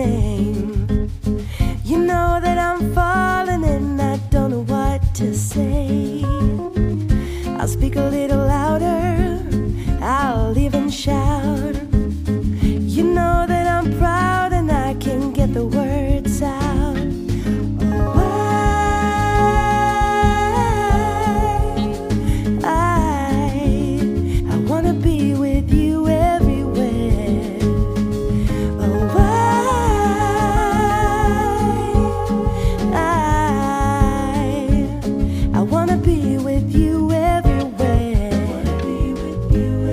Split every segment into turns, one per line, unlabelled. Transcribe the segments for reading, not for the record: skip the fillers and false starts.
name. You know that I'm falling and I don't know what to say. I'll speak a little louder, I'll even shout. You know that I'm proud and I can get the words out. I wanna be with you everywhere. Oh, I wanna be with you everywhere. Wanna be with you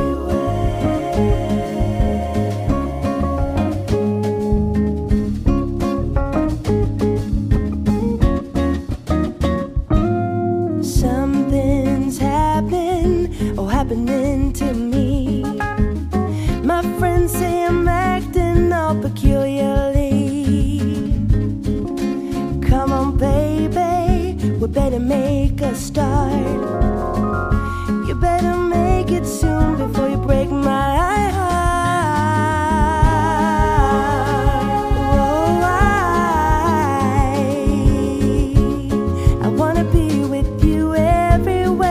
everywhere. Something's happening to me. My friends say I'm acting all peculiarly. Come on, baby, we better make a start. You better make it soon before you break my heart. Oh, I wanna be with you everywhere.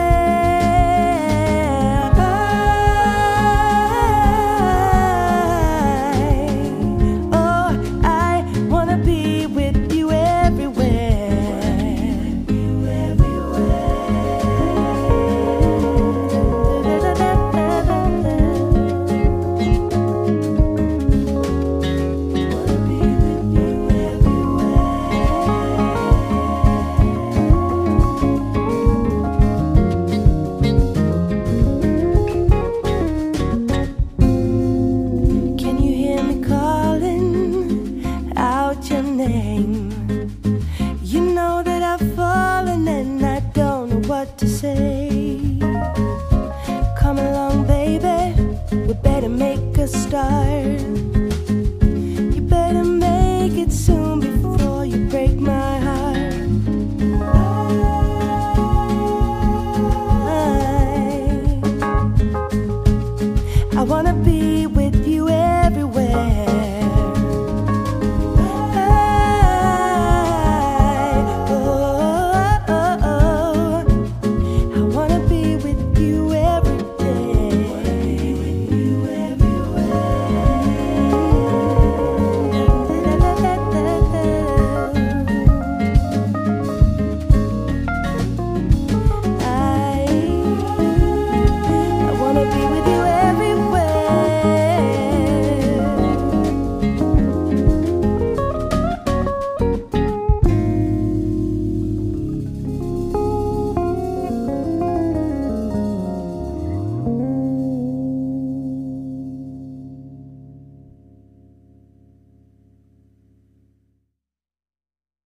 You know that I've fallen and I don't know what to say. Come along, baby, we better make a start.